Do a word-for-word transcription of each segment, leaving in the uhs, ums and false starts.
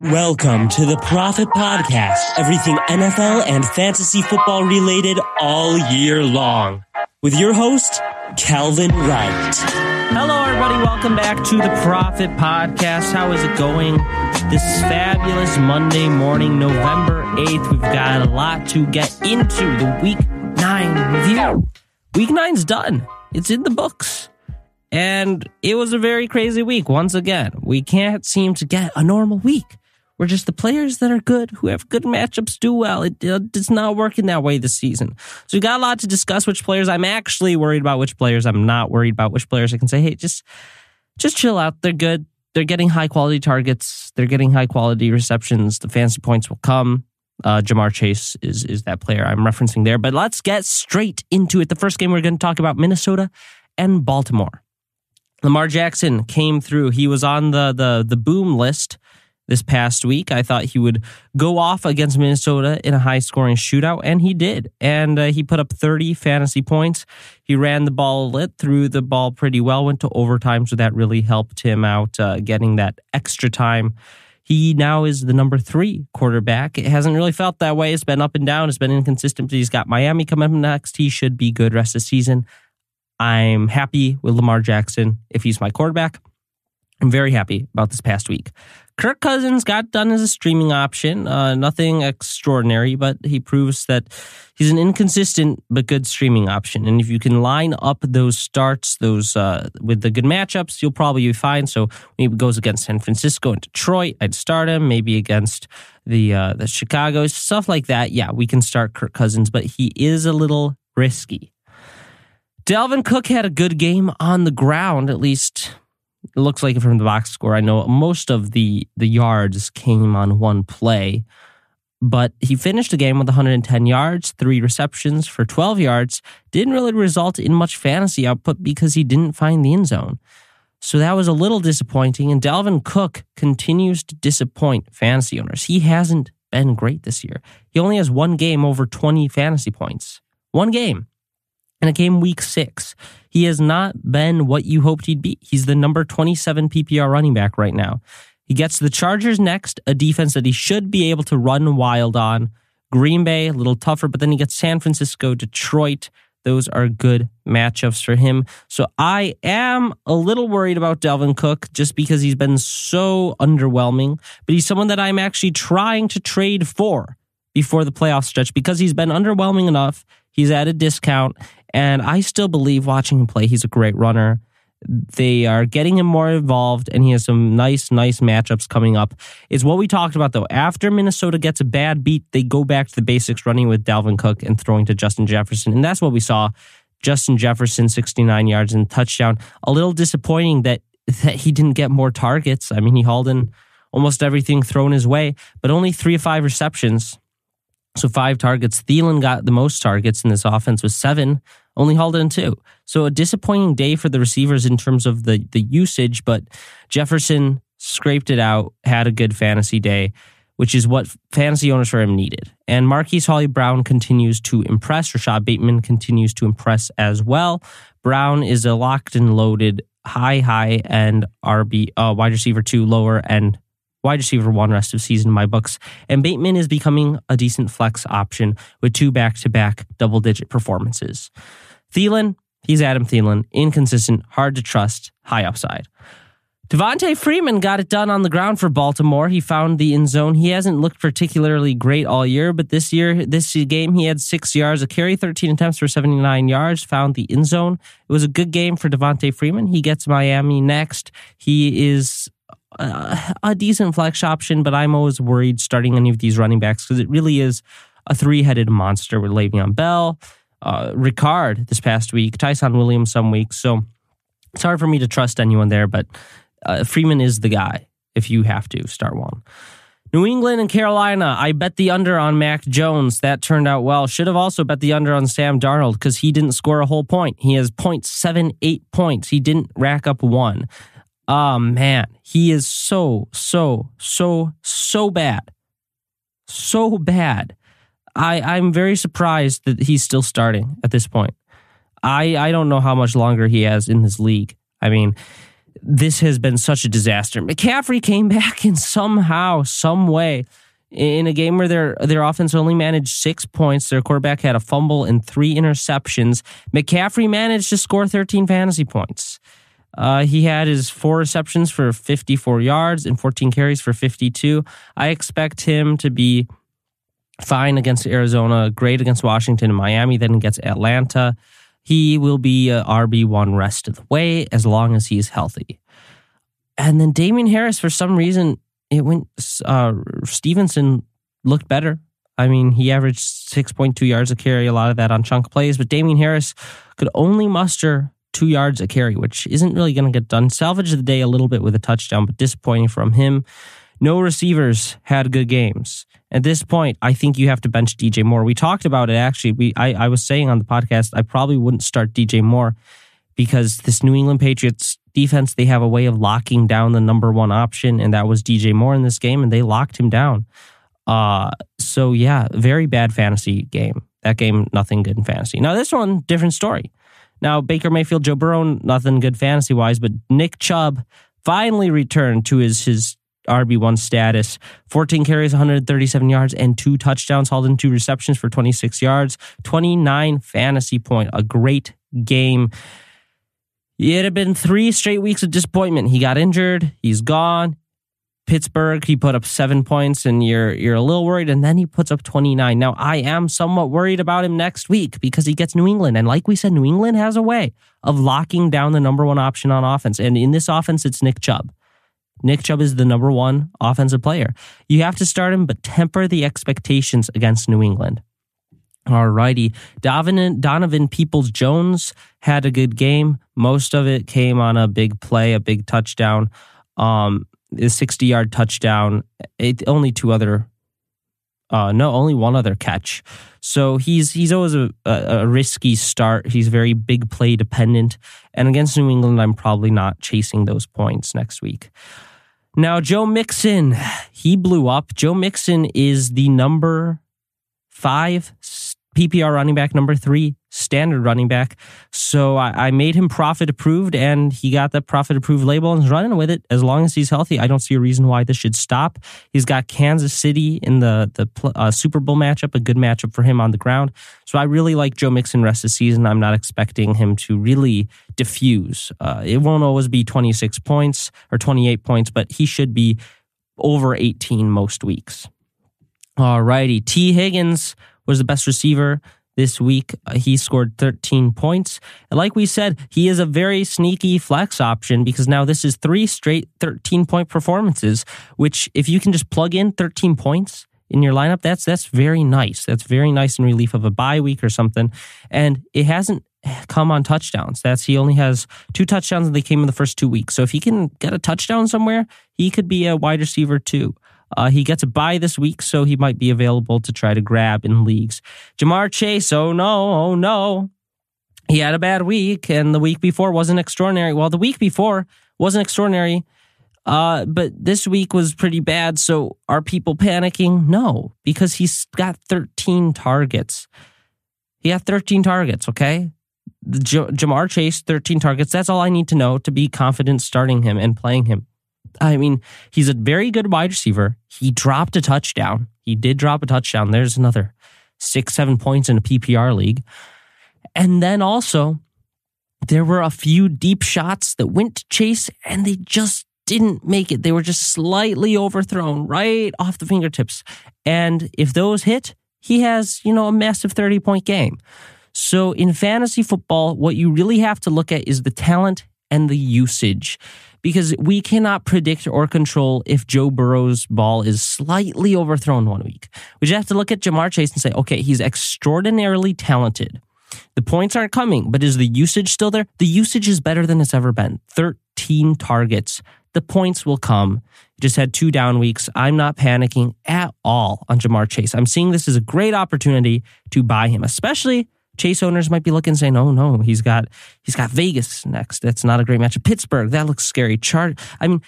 Welcome to the Prophet Podcast. Everything N F L and fantasy football related all year long. With your host, Calvin Wright. Hello, everybody. Welcome back to the Prophet Podcast. How is it going this fabulous Monday morning, November eighth? We've got a lot to get into. The Week nine review. Week nine's done. It's in the books. And it was a very crazy week. Once again, we can't seem to get a normal week. We're just the players that are good, who have good matchups, do well. It, it's not working that way this season. So we got a lot to discuss. Which players I'm actually worried about, which players I'm not worried about, which players I can say, hey, just just chill out. They're good. They're getting high quality targets. They're getting high quality receptions. The fantasy points will come. Uh, Jamar Chase is is that player I'm referencing there. But let's get straight into it. The first game we're going to talk about, Minnesota and Baltimore. Lamar Jackson came through. He was on the the the boom list this past week. I thought he would go off against Minnesota in a high-scoring shootout, and he did. And uh, he put up thirty fantasy points. He ran the ball lit, threw the ball pretty well, went to overtime, so that really helped him out uh, getting that extra time. He now is the number three quarterback. It hasn't really felt that way. It's been up and down. It's been inconsistent. He's got Miami coming up next. He should be good rest of the season. I'm happy with Lamar Jackson if he's my quarterback. I'm very happy about this past week. Kirk Cousins got done as a streaming option. Uh, nothing extraordinary, but he proves that he's an inconsistent but good streaming option. And if you can line up those starts, those uh, with the good matchups, you'll probably be fine. So when he goes against San Francisco and Detroit, I'd start him. Maybe against the uh, the Chicago, stuff like that. Yeah, we can start Kirk Cousins, but he is a little risky. Dalvin Cook had a good game on the ground, at least it looks like it from the box score. I know most of the, the yards came on one play, but he finished the game with one hundred ten yards, three receptions for twelve yards. Didn't really result in much fantasy output because he didn't find the end zone. So that was a little disappointing, and Dalvin Cook continues to disappoint fantasy owners. He hasn't been great this year. He only has one game over twenty fantasy points. One game. And it came week six. He has not been what you hoped he'd be. He's the number twenty-seven P P R running back right now. He gets the Chargers next, a defense that he should be able to run wild on. Green Bay, a little tougher, but then he gets San Francisco, Detroit. Those are good matchups for him. So I am a little worried about Dalvin Cook just because he's been so underwhelming. But he's someone that I'm actually trying to trade for before the playoff stretch because he's been underwhelming enough. He's at a discount. And I still believe watching him play, he's a great runner. They are getting him more involved, and he has some nice, nice matchups coming up. It's what we talked about, though. After Minnesota gets a bad beat, they go back to the basics, running with Dalvin Cook and throwing to Justin Jefferson. And that's what we saw. Justin Jefferson, sixty-nine yards and touchdown. A little disappointing that, that he didn't get more targets. I mean, he hauled in almost everything thrown his way, but only three or five receptions. So five targets. Thielen got the most targets in this offense with seven. Only hauled in two. So a disappointing day for the receivers in terms of the, the usage, but Jefferson scraped it out, had a good fantasy day, which is what fantasy owners for him needed. And Marquise Holly-Brown continues to impress. Rashad Bateman continues to impress as well. Brown is a locked and loaded high, high end R B, uh, wide receiver two, lower end wide receiver one rest of season in my books. And Bateman is becoming a decent flex option with two back-to-back double-digit performances. Thielen, he's Adam Thielen. Inconsistent, hard to trust, high upside. Devontae Freeman got it done on the ground for Baltimore. He found the end zone. He hasn't looked particularly great all year, but this year, this game, he had six yards a carry, thirteen attempts for seventy-nine yards, found the end zone. It was a good game for Devontae Freeman. He gets Miami next. He is Uh, a decent flex option, but I'm always worried starting any of these running backs because it really is a three-headed monster with Le'Veon Bell, uh, Ricard this past week, Tyson Williams some weeks. So it's hard for me to trust anyone there, but uh, Freeman is the guy if you have to start one. New England and Carolina, I bet the under on Mac Jones. That turned out well. Should have also bet the under on Sam Darnold because he didn't score a whole point. He has zero point seven eight points. He didn't rack up one. Oh, man, he is so, so, so, so bad. So bad. I, I'm very surprised that he's still starting at this point. I, I don't know how much longer he has in this league. I mean, this has been such a disaster. McCaffrey came back in somehow, some way, in a game where their their offense only managed six points. Their quarterback had a fumble and three interceptions. McCaffrey managed to score thirteen fantasy points. Uh, he had his four receptions for fifty-four yards and fourteen carries for fifty-two. I expect him to be fine against Arizona, great against Washington and Miami, then against Atlanta. He will be a R B one rest of the way as long as he's healthy. And then Damien Harris, for some reason, it went. Uh, Stevenson looked better. I mean, he averaged six point two yards a carry, a lot of that on chunk plays, but Damien Harris could only muster two yards a carry, which isn't really going to get done. Salvaged the day a little bit with a touchdown, but disappointing from him. No receivers had good games. At this point, I think you have to bench D J Moore. We talked about it, actually. We I, I was saying on the podcast, I probably wouldn't start D J Moore because this New England Patriots defense, they have a way of locking down the number one option, and that was D J Moore in this game, and they locked him down. Uh, so, yeah, very bad fantasy game. That game, nothing good in fantasy. Now, this one, different story. Now, Baker Mayfield, Joe Burrow, nothing good fantasy-wise, but Nick Chubb finally returned to his his R B one status. fourteen carries, one hundred thirty-seven yards, and two touchdowns, hauled in two receptions for twenty-six yards, twenty-nine fantasy point. A great game. It had been three straight weeks of disappointment. He got injured. He's gone. Pittsburgh, he put up seven points, and you're you're a little worried, and then he puts up twenty-nine. Now, I am somewhat worried about him next week because he gets New England, and like we said, New England has a way of locking down the number one option on offense, and in this offense, it's Nick Chubb. Nick Chubb is the number one offensive player. You have to start him, but temper the expectations against New England. All righty. Donovan, Donovan Peoples-Jones had a good game. Most of it came on a big play, a big touchdown. Um, a sixty-yard touchdown. It, only two other, uh, no, only one other catch. So he's he's always a, a, a risky start. He's very big play dependent. And against New England, I'm probably not chasing those points next week. Now, Joe Mixon, he blew up. Joe Mixon is the number five P P R running back, number three standard running back. So I, I made him profit approved, and he got that profit approved label and is running with it. As long as he's healthy, I don't see a reason why this should stop. He's got Kansas City in the the uh, Super Bowl matchup, a good matchup for him on the ground. So I really like Joe Mixon rest of the season. I'm not expecting him to really diffuse. Uh, it won't always be twenty-six points or twenty-eight points, but he should be over eighteen most weeks. All righty. T. Higgins was the best receiver this week. Uh, he scored thirteen points. And like we said, he is a very sneaky flex option because now this is three straight thirteen-point performances, which if you can just plug in thirteen points in your lineup, that's that's very nice. That's very nice in relief of a bye week or something. And it hasn't come on touchdowns. That's he only has two touchdowns and they came in the first two weeks. So if he can get a touchdown somewhere, he could be a wide receiver too. Uh, he gets a bye this week, so he might be available to try to grab in leagues. Jamar Chase, oh no, oh no. He had a bad week, and the week before wasn't extraordinary. Well, the week before wasn't extraordinary, uh, but this week was pretty bad, so are people panicking? No, because he's got thirteen targets. He had thirteen targets, okay? J- Jamar Chase, thirteen targets. That's all I need to know to be confident starting him and playing him. I mean, he's a very good wide receiver. He dropped a touchdown. He did drop a touchdown. There's another six, seven points in a P P R league. And then also, there were a few deep shots that went to Chase, and they just didn't make it. They were just slightly overthrown right off the fingertips. And if those hit, he has, you know, a massive thirty-point game. So in fantasy football, what you really have to look at is the talent and the usage. Because we cannot predict or control if Joe Burrow's ball is slightly overthrown one week. We just have to look at Jamar Chase and say, okay, he's extraordinarily talented. The points aren't coming, but is the usage still there? The usage is better than it's ever been. thirteen targets. The points will come. He just had two down weeks. I'm not panicking at all on Jamar Chase. I'm seeing this as a great opportunity to buy him, especially Chase owners might be looking and saying, oh no, he's got he's got Vegas next. That's not a great matchup. Pittsburgh, that looks scary. Chart. I mean,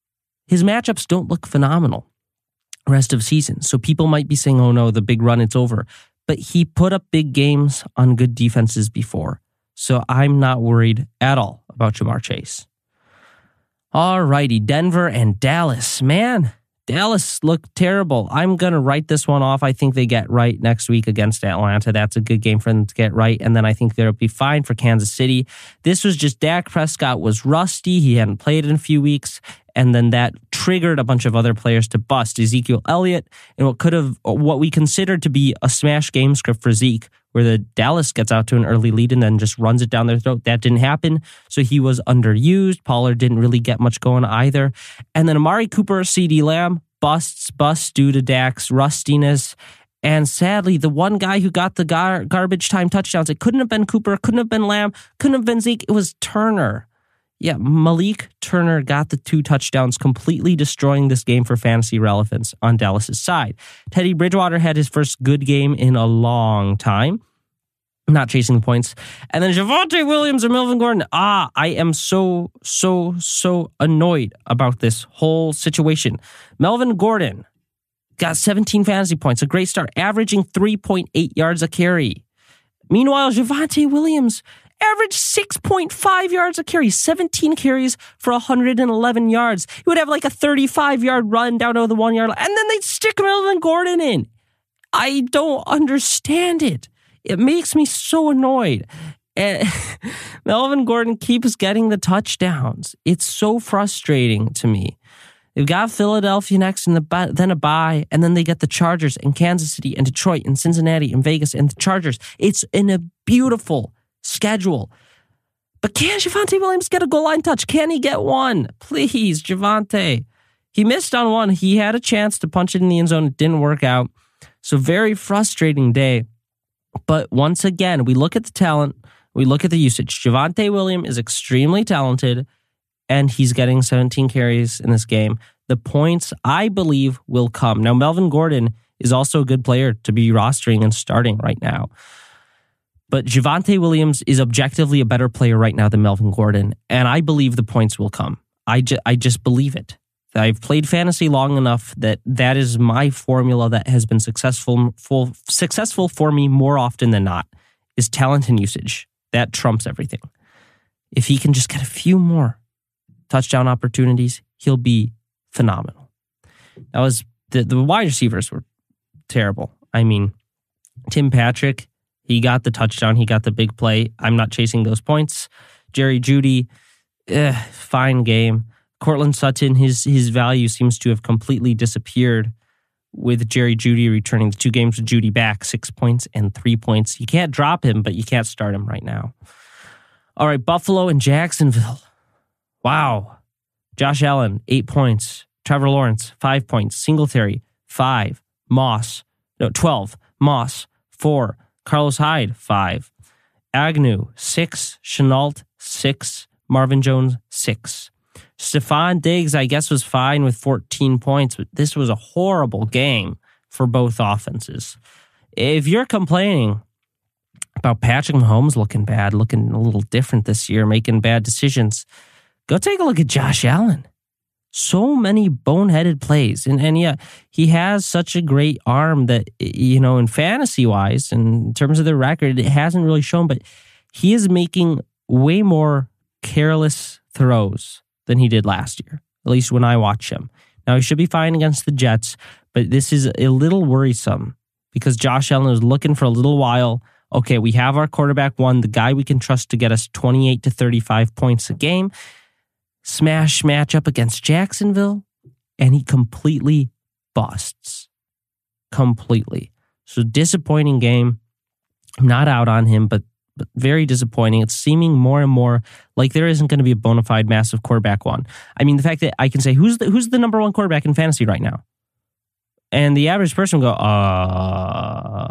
his matchups don't look phenomenal rest of season. So people might be saying, oh no, the big run, it's over. But he put up big games on good defenses before. So I'm not worried at all about Jamar Chase. All righty, Denver and Dallas. Man, Dallas looked terrible. I'm going to write this one off. I think they get right next week against Atlanta. That's a good game for them to get right. And then I think they'll be fine for Kansas City. This was just Dak Prescott was rusty. He hadn't played in a few weeks. And then that triggered a bunch of other players to bust. Ezekiel Elliott, and what could have, what we considered to be a smash game script for Zeke, where the Dallas gets out to an early lead and then just runs it down their throat. That didn't happen. So he was underused. Pollard didn't really get much going either. And then Amari Cooper, CeeDee Lamb, busts, busts due to Dak's rustiness. And sadly, the one guy who got the gar- garbage time touchdowns, it couldn't have been Cooper, couldn't have been Lamb, couldn't have been Zeke. It was Turner. Yeah, Malik Turner got the two touchdowns, completely destroying this game for fantasy relevance on Dallas's side. Teddy Bridgewater had his first good game in a long time, not chasing the points. And then Javonte Williams and Melvin Gordon. Ah, I am so, so, so annoyed about this whole situation. Melvin Gordon got seventeen fantasy points, a great start, averaging three point eight yards a carry. Meanwhile, Javonte Williams averaged six point five yards a carry, seventeen carries for one hundred eleven yards. He would have like a thirty-five-yard run down to the one-yard line, and then they'd stick Melvin Gordon in. I don't understand it. It makes me so annoyed. And Melvin Gordon keeps getting the touchdowns. It's so frustrating to me. They've got Philadelphia next, and the, then a bye, and then they get the Chargers and Kansas City and Detroit and Cincinnati and Vegas and the Chargers. It's in a beautiful schedule. But can Javonte Williams get a goal line touch? Can he get one? Please, Javonte. He missed on one. He had a chance to punch it in the end zone. It didn't work out. So very frustrating day. But once again, we look at the talent. We look at the usage. Javonte Williams is extremely talented, and he's getting seventeen carries in this game. The points, I believe, will come. Now, Melvin Gordon is also a good player to be rostering and starting right now. But Javonte Williams is objectively a better player right now than Melvin Gordon, and I believe the points will come. I, ju- I just believe it. I've played fantasy long enough that that is my formula that has been successful, full, successful for me more often than not, is talent and usage. That trumps everything. If he can just get a few more touchdown opportunities, he'll be phenomenal. That was the, the wide receivers were terrible. I mean, Tim Patrick, he got the touchdown. He got the big play. I'm not chasing those points. Jerry Jeudy, eh, fine game. Cortland Sutton, his his value seems to have completely disappeared with Jerry Jeudy returning the two games with Jeudy back, six points and three points. You can't drop him, but you can't start him right now. All right, Buffalo and Jacksonville. Wow. Josh Allen, eight points. Trevor Lawrence, five points. Singletary, five. Moss, no, twelve. Moss, four. Carlos Hyde, five. Agnew, six. Chenault, six. Marvin Jones, six. Stephon Diggs, I guess, was fine with fourteen points, but this was a horrible game for both offenses. If you're complaining about Patrick Mahomes looking bad, looking a little different this year, making bad decisions, go take a look at Josh Allen. So many boneheaded plays. And, and yeah, he has such a great arm that, you know, in fantasy-wise, in terms of the record, it hasn't really shown, but he is making way more careless throws than he did last year, at least when I watch him. Now, he should be fine against the Jets, but this is a little worrisome because Josh Allen is looking for a little while. Okay, we have our quarterback one, the guy we can trust to get us twenty-eight to thirty-five points a game. Smash matchup against Jacksonville, and he completely busts. Completely. So disappointing game. I'm not out on him, but but very disappointing. It's seeming more and more like there isn't going to be a bona fide massive quarterback one. I mean, the fact that I can say, who's the, who's the number one quarterback in fantasy right now? And the average person will go, uh,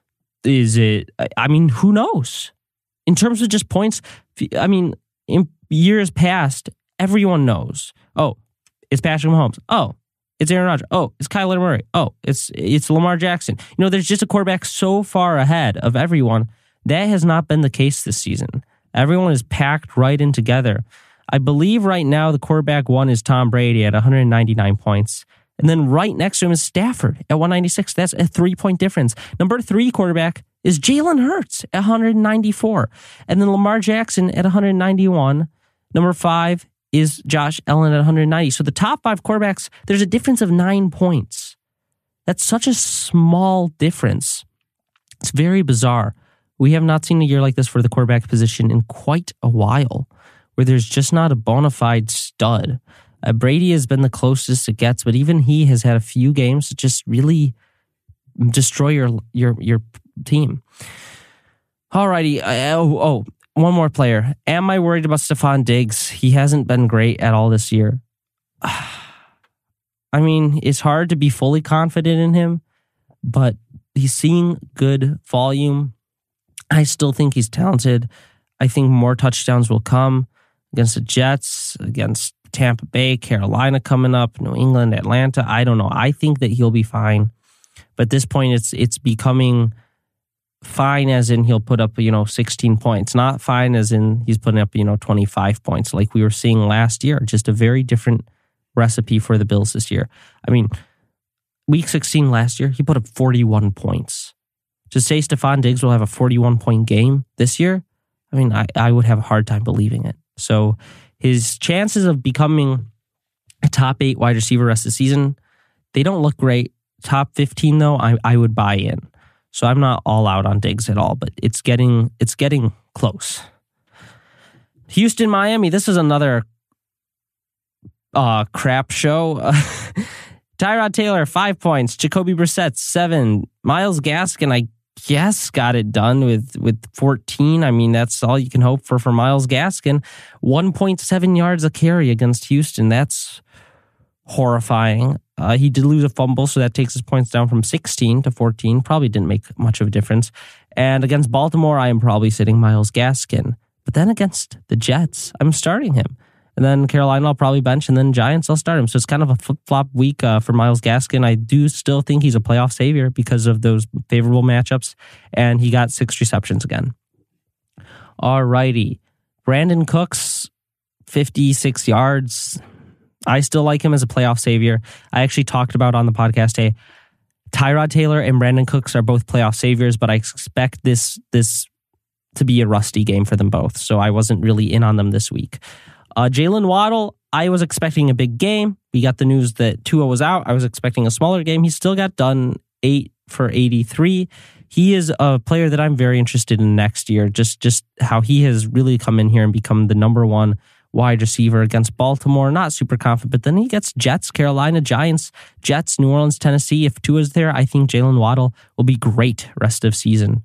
is it, I mean, who knows? In terms of just points, I mean, in years past, everyone knows. Oh, it's Patrick Mahomes. Oh, it's Aaron Rodgers. Oh, it's Kyler Murray. Oh, it's it's Lamar Jackson. You know, there's just a quarterback so far ahead of everyone. That has not been the case this season. Everyone is packed right in together. I believe right now the quarterback one is Tom Brady at one hundred ninety-nine points. And then right next to him is Stafford at one ninety-six. That's a three-point difference. Number three quarterback is Jalen Hurts at one hundred ninety-four. And then Lamar Jackson at one hundred ninety-one. Number five is Josh Allen at one hundred ninety. So the top five quarterbacks, there's a difference of nine points. That's such a small difference. It's very bizarre. We have not seen a year like this for the quarterback position in quite a while, where there's just not a bona fide stud. Uh, Brady has been the closest it gets, but even he has had a few games that just really destroy your your your team. Alrighty. Uh, oh, oh, one more player. Am I worried about Stephon Diggs? He hasn't been great at all this year. I mean, it's hard to be fully confident in him, but he's seeing good volume. I still think he's talented. I think more touchdowns will come against the Jets, against Tampa Bay, Carolina coming up, New England, Atlanta. I don't know. I think that he'll be fine. But at this point, it's it's becoming fine as in he'll put up, you know, sixteen points. Not fine as in he's putting up, you know, twenty-five points like we were seeing last year. Just a very different recipe for the Bills this year. I mean, week sixteen last year, he put up forty-one points. To say Stephon Diggs will have a forty-one point game this year, I mean, I, I would have a hard time believing it. So his chances of becoming a top eight wide receiver rest of the season, they don't look great. Top fifteen, though, I, I would buy in. So I'm not all out on Diggs at all, but it's getting it's getting close. Houston, Miami, this is another uh, crap show. Tyrod Taylor, five points. Jacoby Brissett, seven. Myles Gaskin, I guess, got it done with, with fourteen. I mean, that's all you can hope for for Myles Gaskin. one point seven yards a carry against Houston. That's horrifying. Uh, he did lose a fumble, so that takes his points down from sixteen to fourteen. Probably didn't make much of a difference. And against Baltimore, I am probably sitting Myles Gaskin. But then against the Jets, I'm starting him. And then Carolina, I'll probably bench. And then Giants, I'll start him. So it's kind of a flip-flop week uh, for Myles Gaskin. I do still think he's a playoff savior because of those favorable matchups. And he got six receptions again. All righty. Brandon Cooks, fifty-six yards. I still like him as a playoff savior. I actually talked about on the podcast, hey, Tyrod Taylor and Brandon Cooks are both playoff saviors, but I expect this this to be a rusty game for them both. So I wasn't really in on them this week. Uh, Jalen Waddle, I was expecting a big game. We got the news that Tua was out. I was expecting a smaller game. He still got done eight for eighty-three. He is a player that I'm very interested in next year. Just, just how he has really come in here and become the number one wide receiver against Baltimore. Not super confident, but then he gets Jets, Carolina, Giants, Jets, New Orleans, Tennessee. If Tua's there, I think Jalen Waddle will be great rest of season.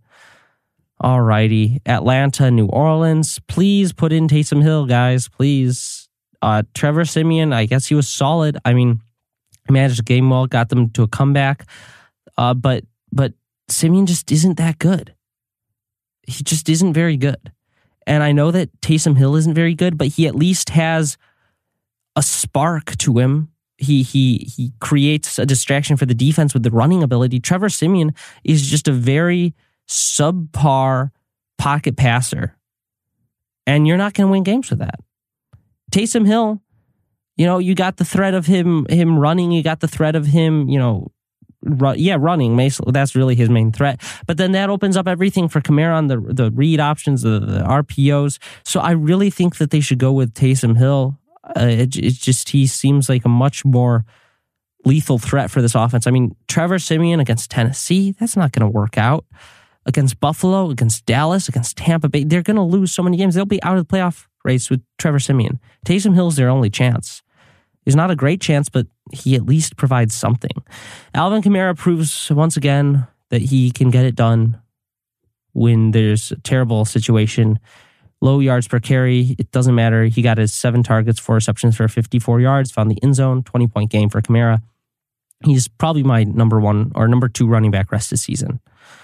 Alrighty. Atlanta, New Orleans. Please put in Taysom Hill, guys. Please. Uh, Trevor Siemian, I guess he was solid. I mean, he managed the game well, got them to a comeback. Uh, but but Siemian just isn't that good. He just isn't very good. And I know that Taysom Hill isn't very good, but he at least has a spark to him. He he he creates a distraction for the defense with the running ability. Trevor Siemian is just a very subpar pocket passer. And you're not going to win games with that. Taysom Hill, you know, you got the threat of him him running. You got the threat of him, you know, Run, yeah, running. That's really his main threat. But then that opens up everything for Kamara on the the read options, the, the R P Os. So I really think that they should go with Taysom Hill. Uh, it, it just he seems like a much more lethal threat for this offense. I mean, Trevor Siemian against Tennessee, that's not going to work out. Against Buffalo, against Dallas, against Tampa Bay, they're going to lose so many games. They'll be out of the playoff race with Trevor Siemian. Taysom Hill's their only chance. He's not a great chance, but he at least provides something. Alvin Kamara proves once again that he can get it done when there's a terrible situation. Low yards per carry, it doesn't matter. He got his seven targets, four receptions for fifty-four yards, found the end zone, twenty-point game for Kamara. He's probably my number one or number two running back rest of the season.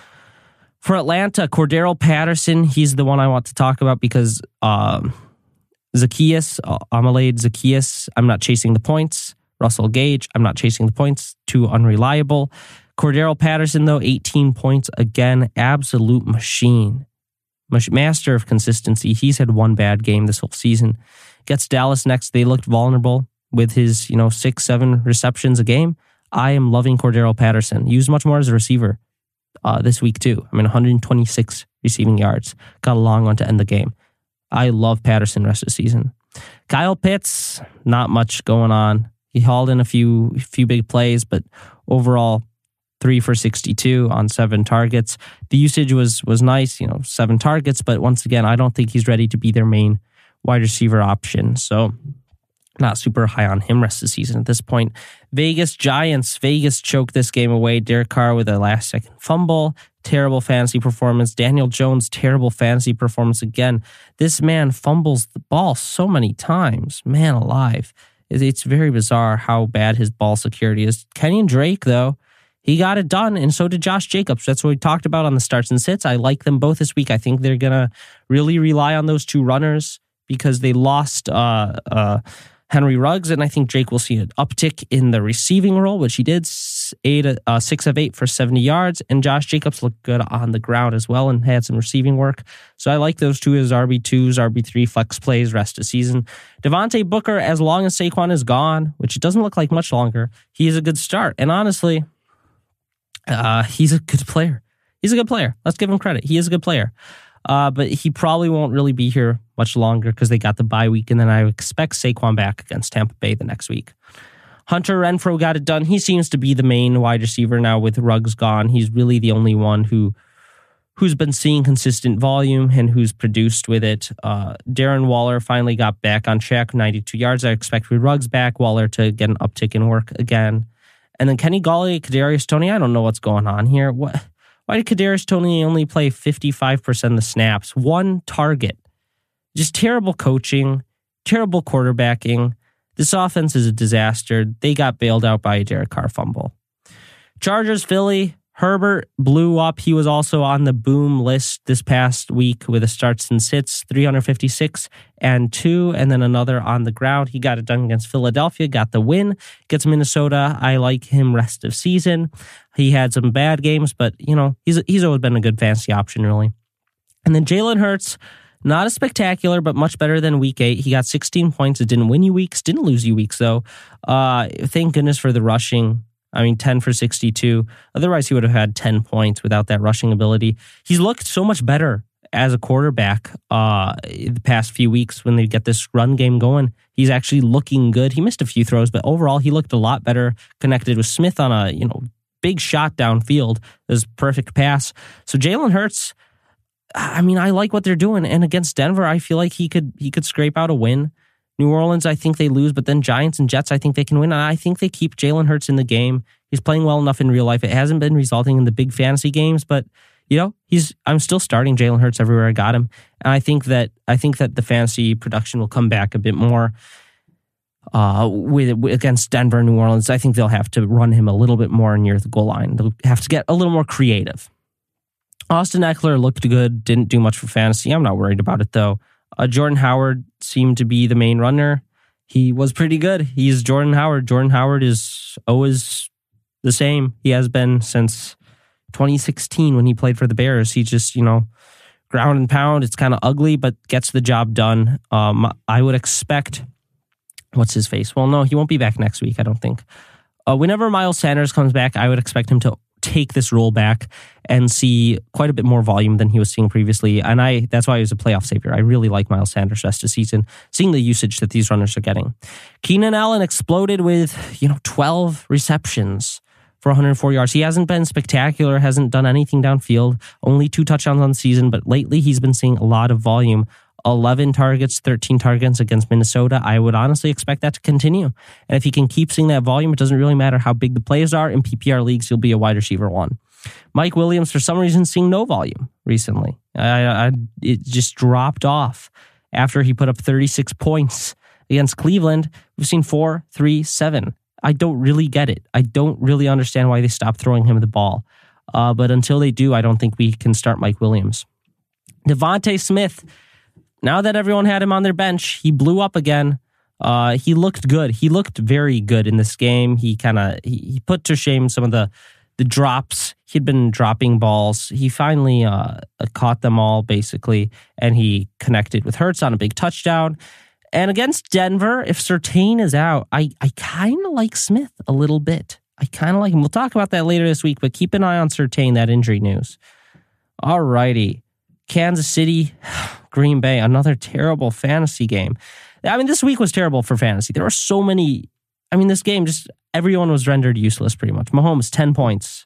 For Atlanta, Cordero Patterson, he's the one I want to talk about because... Um, Zacchaeus, Amalade Zacchaeus, I'm not chasing the points. Russell Gage, I'm not chasing the points. Too unreliable. Cordero Patterson, though, eighteen points. Again, absolute machine. Master of consistency. He's had one bad game this whole season. Gets Dallas next. They looked vulnerable with his, you know, six, seven receptions a game. I am loving Cordero Patterson. Used much more as a receiver uh, this week, too. I mean, one hundred twenty-six receiving yards. Got a long one to end the game. I love Patterson rest of the season. Kyle Pitts, not much going on. He hauled in a few few big plays, but overall, three for sixty-two on seven targets. The usage was was nice, you know, seven targets, but once again, I don't think he's ready to be their main wide receiver option. So not super high on him rest of the season at this point. Vegas Giants. Vegas choked this game away. Derek Carr with a last second fumble. Terrible fantasy performance. Daniel Jones, terrible fantasy performance again. This man fumbles the ball so many times. Man alive. It's very bizarre how bad his ball security is. Kenyon Drake, though, he got it done, and so did Josh Jacobs. That's what we talked about on the starts and sits. I like them both this week. I think they're going to really rely on those two runners because they lost uh, uh, Henry Ruggs, and I think Drake will see an uptick in the receiving role, which he did, eight, uh, six of eight for seventy yards, and Josh Jacobs looked good on the ground as well and had some receiving work. So I like those two as R B twos, R B three flex plays rest of season. Devontae Booker, as long as Saquon is gone, which it doesn't look like much longer, he is a good start. And honestly, uh, he's a good player. He's a good player. Let's give him credit. He is a good player. Uh, but he probably won't really be here much longer because they got the bye week, and then I expect Saquon back against Tampa Bay the next week. Hunter Renfrow got it done. He seems to be the main wide receiver now with Ruggs gone. He's really the only one who, who's been seeing consistent volume and who's produced with it. Uh, Darren Waller finally got back on track, ninety-two yards. I expect with Ruggs back, Waller to get an uptick in work again. And then Kenny Galladay, Kadarius Toney, I don't know what's going on here. What? Why did Kadarius Toney only play fifty-five percent of the snaps? One target. Just terrible coaching, terrible quarterbacking. This offense is a disaster. They got bailed out by a Derek Carr fumble. Chargers, Philly. Herbert blew up. He was also on the boom list this past week with a starts and sits, three fifty-six and two, and then another on the ground. He got it done against Philadelphia, got the win, gets Minnesota. I like him rest of season. He had some bad games, but, you know, he's he's always been a good fantasy option, really. And then Jalen Hurts, not as spectacular, but much better than week eight. He got sixteen points. It didn't win you weeks, didn't lose you weeks, though. Uh, thank goodness for the rushing. I mean, ten for sixty-two. Otherwise, he would have had ten points without that rushing ability. He's looked so much better as a quarterback uh, the past few weeks when they get this run game going. He's actually looking good. He missed a few throws, but overall, he looked a lot better connected with Smith on a, you know, big shot downfield. It was a perfect pass. So Jalen Hurts, I mean, I like what they're doing. And against Denver, I feel like he could he could scrape out a win. New Orleans, I think they lose, but then Giants and Jets, I think they can win. And I think they keep Jalen Hurts in the game. He's playing well enough in real life. It hasn't been resulting in the big fantasy games, but you know, he's. I'm still starting Jalen Hurts everywhere I got him, and I think that I think that the fantasy production will come back a bit more uh, with against Denver, New Orleans. I think they'll have to run him a little bit more near the goal line. They'll have to get a little more creative. Austin Eckler looked good, didn't do much for fantasy. I'm not worried about it though. Uh, Jordan Howard seemed to be the main runner. He was pretty good. He's Jordan Howard. Jordan Howard is always the same. He has been since twenty sixteen when he played for the Bears. He just, you know, ground and pound. It's kind of ugly, but gets the job done. Um, I would expect, what's his face? Well, no, he won't be back next week, I don't think. Uh, whenever Miles Sanders comes back, I would expect him to take this role back and see quite a bit more volume than he was seeing previously. And I that's why he was a playoff savior. I really like Miles Sanders rest of season, seeing the usage that these runners are getting. Keenan Allen exploded with, you know, twelve receptions for one hundred four yards. He hasn't been spectacular, hasn't done anything downfield, only two touchdowns on the season, but lately he's been seeing a lot of volume. eleven targets, thirteen targets against Minnesota. I would honestly expect that to continue. And if he can keep seeing that volume, it doesn't really matter how big the plays are. In P P R leagues, he'll be a wide receiver one. Mike Williams, for some reason, seeing no volume recently. I, I, it just dropped off after he put up thirty-six points against Cleveland. We've seen four, three, seven. I don't really get it. I don't really understand why they stopped throwing him the ball. Uh, but until they do, I don't think we can start Mike Williams. Devontae Smith, now that everyone had him on their bench, he blew up again. Uh, he looked good. He looked very good in this game. He kind of he, he put to shame some of the the drops. He'd been dropping balls. He finally uh, caught them all, basically, and he connected with Hurts on a big touchdown. And against Denver, if Surtain is out, I, I kind of like Smith a little bit. I kind of like him. We'll talk about that later this week, but keep an eye on Surtain, that injury news. All righty. Kansas City, Green Bay, another terrible fantasy game. I mean, this week was terrible for fantasy. There were so many. I mean, this game, just everyone was rendered useless pretty much. Mahomes, ten points.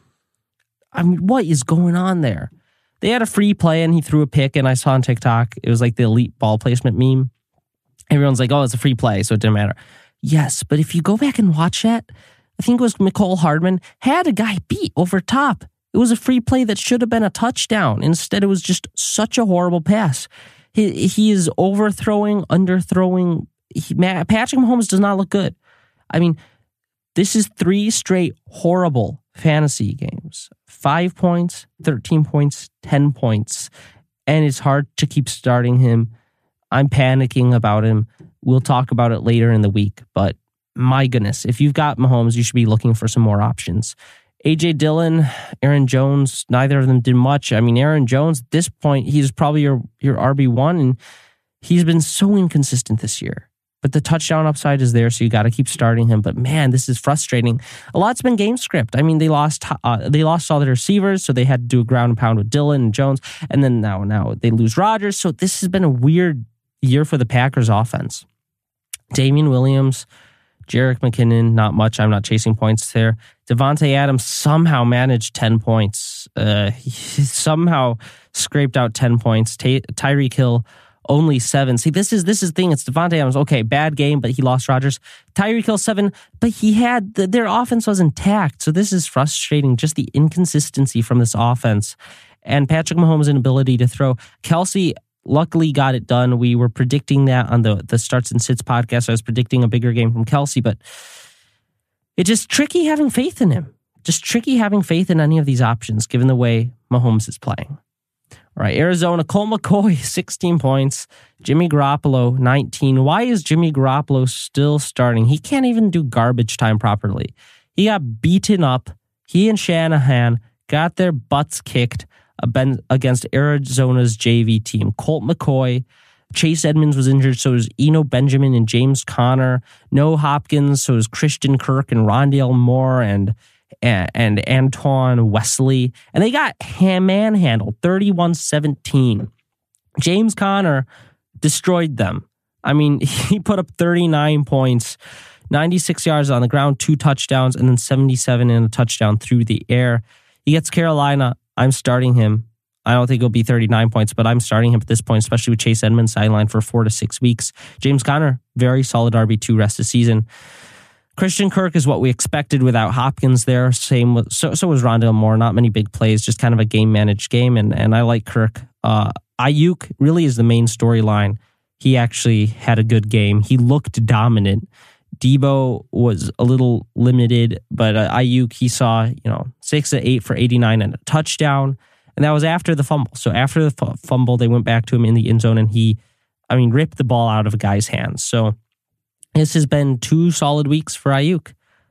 I mean, what is going on there? They had a free play and he threw a pick, and I saw on TikTok, it was like the elite ball placement meme. Everyone's like, oh, it's a free play, so it didn't matter. Yes, but if you go back and watch that, I think it was Mecole Hardman, had a guy beat over top. It was a free play that should have been a touchdown. Instead, it was just such a horrible pass. He, he is overthrowing, underthrowing. He, Patrick Mahomes does not look good. I mean, this is three straight horrible fantasy games. Five points, thirteen points, ten points. And it's hard to keep starting him. I'm panicking about him. We'll talk about it later in the week. But my goodness, if you've got Mahomes, you should be looking for some more options. A J Dillon, Aaron Jones, neither of them did much. I mean, Aaron Jones, at this point, he's probably your, your R B one, and he's been so inconsistent this year. But the touchdown upside is there, so you got to keep starting him. But man, this is frustrating. A lot's been game script. I mean, they lost uh, they lost all their receivers, so they had to do a ground and pound with Dillon and Jones, and then now now they lose Rodgers. So this has been a weird year for the Packers offense. Damian Williams, Jerick McKinnon, not much. I'm not chasing points there. Devontae Adams somehow managed ten points. Uh, he somehow scraped out ten points. Ty- Tyreek Hill, only seven. See, this is this is the thing. It's Devontae Adams. Okay, bad game, but he lost Rodgers. Tyreek Hill, seven, but he had, the, their offense was intact. So this is frustrating, just the inconsistency from this offense. And Patrick Mahomes' inability to throw. Kelsey luckily got it done. We were predicting that on the, the Starts and Sits podcast. I was predicting a bigger game from Kelsey, but it's just tricky having faith in him. Just tricky having faith in any of these options, given the way Mahomes is playing. All right, Arizona, Colt McCoy, sixteen points. Jimmy Garoppolo, nineteen. Why is Jimmy Garoppolo still starting? He can't even do garbage time properly. He got beaten up. He and Shanahan got their butts kicked against Arizona's J V team. Colt McCoy, Chase Edmonds was injured, so was Eno Benjamin and James Conner. No Hopkins, so was Christian Kirk and Rondale Moore and and, and Antoine Wesley. And they got manhandled, thirty-one seventeen. James Conner destroyed them. I mean, he put up thirty-nine points, ninety-six yards on the ground, two touchdowns, and then seventy-seven in a touchdown through the air. He gets Carolina. I'm starting him. I don't think it'll be thirty-nine points, but I'm starting him at this point, especially with Chase Edmonds sidelined for four to six weeks. James Conner, very solid R B two rest of the season. Christian Kirk is what we expected without Hopkins there. Same with, so, so was Rondale Moore. Not many big plays, just kind of a game-managed game, and, and I like Kirk. Uh, Ayuk really is the main storyline. He actually had a good game. He looked dominant. Debo was a little limited, but uh, Ayuk, he saw, you know, six to eight for eighty-nine and a touchdown. And that was after the fumble. So after the f- fumble, they went back to him in the end zone, and he, I mean, ripped the ball out of a guy's hands. So this has been two solid weeks for Ayuk.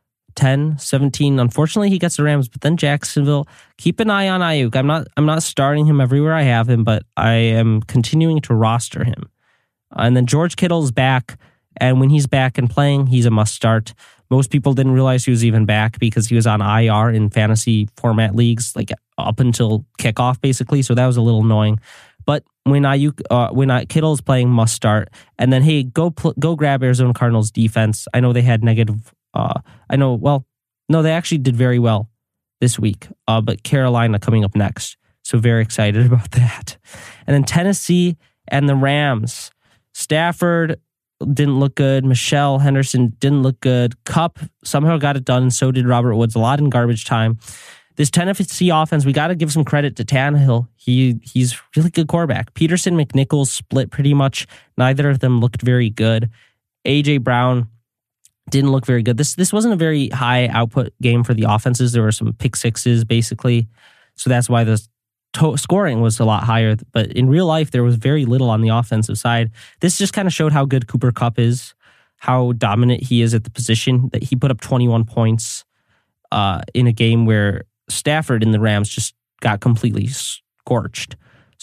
ten, seventeen. Unfortunately, he gets the Rams, but then Jacksonville. Keep an eye on Ayuk. I'm not I'm not starting him everywhere I have him, but I am continuing to roster him. And then George Kittle's back, and when he's back and playing, he's a must-start. Most people didn't realize he was even back because he was on I R in fantasy format leagues, like up until kickoff, basically. So that was a little annoying. But when Ayuk, uh, when I, Kittle's playing, must start. And then, hey, go pl- go grab Arizona Cardinals defense. I know they had negative. Uh, I know. Well, no, they actually did very well this week. Uh, but Carolina coming up next, so very excited about that. And then Tennessee and the Rams. Stafford didn't look good. Michelle Henderson didn't look good. Kupp somehow got it done, and so did Robert Woods. A lot in garbage time. This Tennessee offense, we got to give some credit to Tannehill. He he's really good quarterback. Peterson, McNichols split pretty much. Neither of them looked very good. A J Brown didn't look very good. This this wasn't a very high output game for the offenses. There were some pick sixes basically, so that's why the to- scoring was a lot higher. But in real life, there was very little on the offensive side. This just kind of showed how good Cooper Kupp is, how dominant he is at the position. That he put up twenty-one points uh, in a game where Stafford and the Rams just got completely scorched.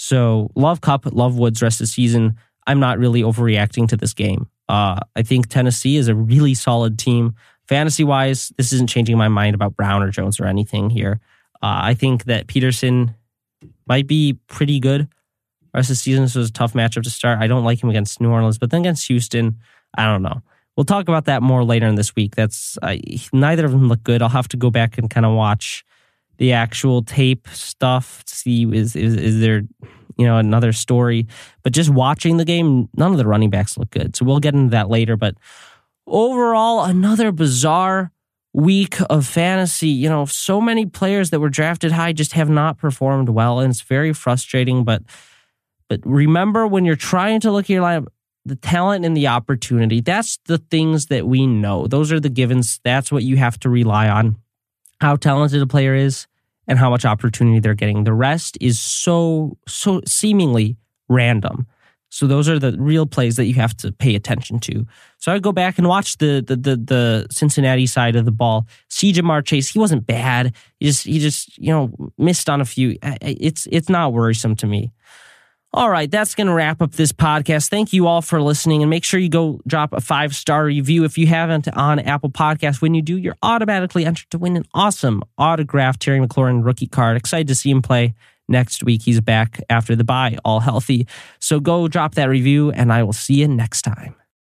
So love Kupp, love Woods rest of the season. I'm not really overreacting to this game. Uh, I think Tennessee is a really solid team. Fantasy-wise, this isn't changing my mind about Brown or Jones or anything here. Uh, I think that Peterson might be pretty good. rest of the season, this was a tough matchup to start. I don't like him against New Orleans, but then against Houston, I don't know. We'll talk about that more later in this week. That's uh, neither of them look good. I'll have to go back and kind of watch the actual tape stuff to see is, is is there, you know, another story. But just watching the game, none of the running backs look good. So we'll get into that later. But overall, another bizarre week of fantasy. You know, so many players that were drafted high just have not performed well, and it's very frustrating. But but remember, when you're trying to look at your lineup, the talent and the opportunity, that's the things that we know. Those are the givens. That's what you have to rely on. How talented a player is and how much opportunity they're getting. The rest is so, so seemingly random. So those are the real plays that you have to pay attention to. So I go back and watch the the the, the Cincinnati side of the ball. See Jamar Chase, he wasn't bad. He just he just you know missed on a few. It's it's not worrisome to me. All right, that's going to wrap up this podcast. Thank you all for listening, and make sure you go drop a five-star review if you haven't on Apple Podcasts. When you do, you're automatically entered to win an awesome autographed Terry McLaurin rookie card. Excited to see him play next week. He's back after the bye, all healthy. So go drop that review, and I will see you next time.